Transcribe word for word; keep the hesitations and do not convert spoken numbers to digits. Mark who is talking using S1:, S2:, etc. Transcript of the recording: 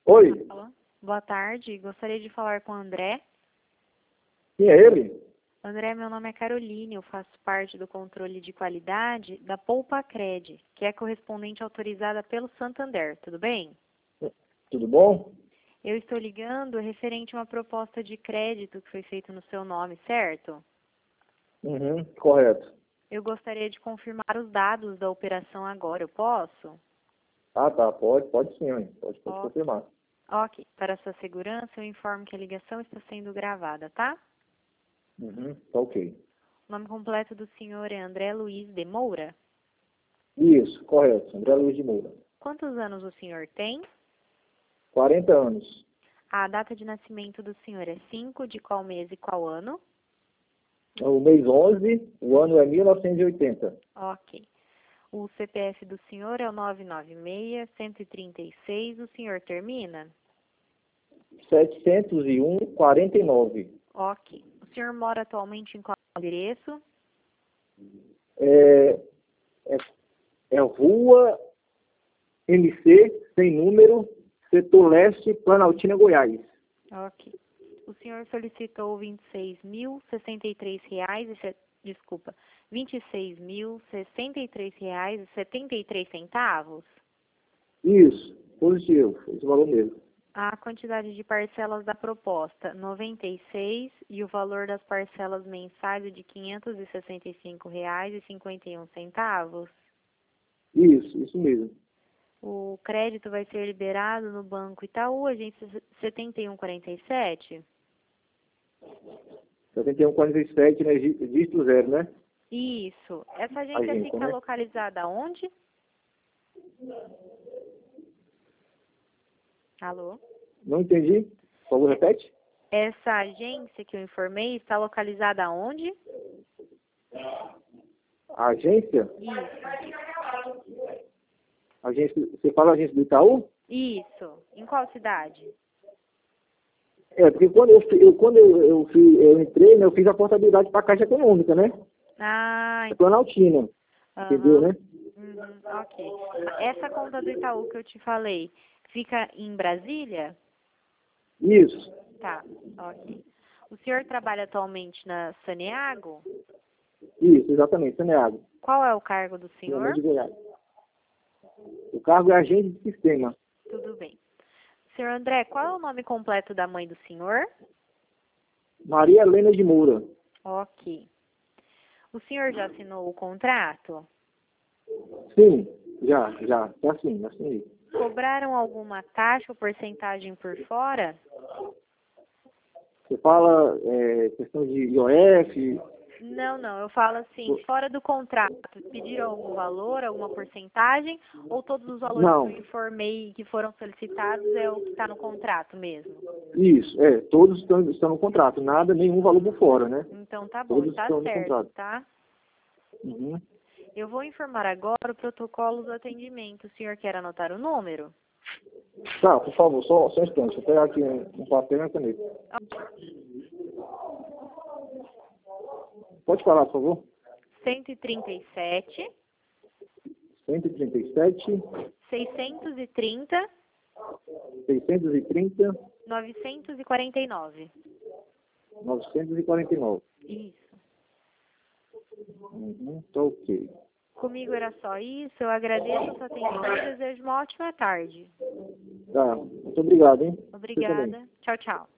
S1: Oi,
S2: Alô? Boa tarde, gostaria de falar com o André.
S1: quem é ele?
S2: André, meu nome é Caroline, eu faço parte do controle de qualidade da Poupa Cred, que é correspondente autorizada pelo Santander, tudo bem?
S1: Tudo bom?
S2: Eu estou ligando referente a uma proposta de crédito que foi feita no seu nome, certo?
S1: Uhum, correto.
S2: Eu gostaria de confirmar os dados da operação agora, eu posso?
S1: Ah, tá, pode, pode sim, hein? Pode, pode
S2: Ok.
S1: confirmar.
S2: Ok, para sua segurança eu informo que a ligação está sendo gravada, tá?
S1: Uhum, tá ok.
S2: O nome completo do senhor é André Luiz de Moura.
S1: Isso, correto. André Luiz de Moura.
S2: Quantos anos o senhor tem?
S1: quarenta anos.
S2: A data de nascimento do senhor é cinco de qual mês e qual ano?
S1: O mês onze, o ano é mil novecentos e oitenta.
S2: Ok. O C P F do senhor é o nove nove seis, cento e trinta e seis. O senhor termina?
S1: setecentos e um, quarenta e nove.
S2: Ok. O senhor mora atualmente em qual endereço?
S1: É, é, é Rua M C, sem número, Setor Leste, Planaltina, Goiás.
S2: Ok. O senhor solicitou vinte e seis mil, sessenta e três reais e se- desculpa, vinte e seis mil, sessenta e três reais e setenta e três centavos?
S1: Isso, positivo, esse valor mesmo.
S2: A quantidade de parcelas da proposta, noventa e seis, e o valor das parcelas mensais é de quinhentos e sessenta e cinco reais e cinquenta e um centavos.
S1: Isso, isso mesmo.
S2: O crédito vai ser liberado no Banco Itaú, agência setenta e um quarenta e sete?
S1: setenta e um, quarenta e sete, né? dí- Dígito zero, né?
S2: Isso. Essa agência
S1: Agência,
S2: fica
S1: né?
S2: localizada onde? Alô?
S1: Não entendi. Por favor, repete.
S2: Essa agência que eu informei está localizada onde?
S1: A agência?
S2: Isso.
S1: Agência, você fala agência do Itaú?
S2: Isso. Em qual cidade?
S1: É, porque quando eu, fi- eu, quando eu, eu, fi- eu entrei, né, eu fiz a portabilidade para a Caixa Econômica, né?
S2: Ah,
S1: É Planaltina. Entendeu,
S2: aham.
S1: né?
S2: Uhum, ok. Essa conta do Itaú que eu te falei, fica em Brasília?
S1: Isso.
S2: Tá, ok. O senhor trabalha atualmente na Saneago?
S1: Isso, exatamente. Saneago.
S2: Qual é o cargo do
S1: Minha
S2: senhor?
S1: de Goiás. O cargo é agente de sistema.
S2: Tudo bem. Senhor André, qual é o nome completo da mãe do senhor?
S1: Maria Helena de Moura.
S2: Ok. O senhor já assinou o contrato?
S1: Sim, já, já. Já sim, já sim.
S2: Cobraram alguma taxa ou porcentagem por fora?
S1: Você fala é, questão de I O F.
S2: Não, não, eu falo assim, fora do contrato, pediram algum valor, alguma porcentagem, ou todos os valores que
S1: Não.
S2: eu informei que foram solicitados é o que está no contrato mesmo?
S1: Isso, é. Todos estão, estão no contrato. Nada, nenhum valor por fora, né?
S2: Então tá bom,
S1: Todos
S2: tá
S1: estão no
S2: certo,
S1: contrato.
S2: tá?
S1: Uhum.
S2: Eu vou informar agora o protocolo do atendimento. O senhor quer anotar o número?
S1: Tá, por favor, só, só um instante. Vou pegar aqui um, um papel e uma caneta. Pode falar, por favor.
S2: cento e trinta e sete,
S1: cento e trinta e sete,
S2: seiscentos e trinta,
S1: seiscentos e trinta,
S2: novecentos e quarenta e nove.
S1: novecentos e quarenta e nove.
S2: Isso.
S1: Uhum, tá ok.
S2: Comigo era só isso. Eu agradeço a sua atenção e desejo uma ótima tarde.
S1: Tá, muito obrigado, hein? Você também.
S2: Obrigada. Tchau, tchau.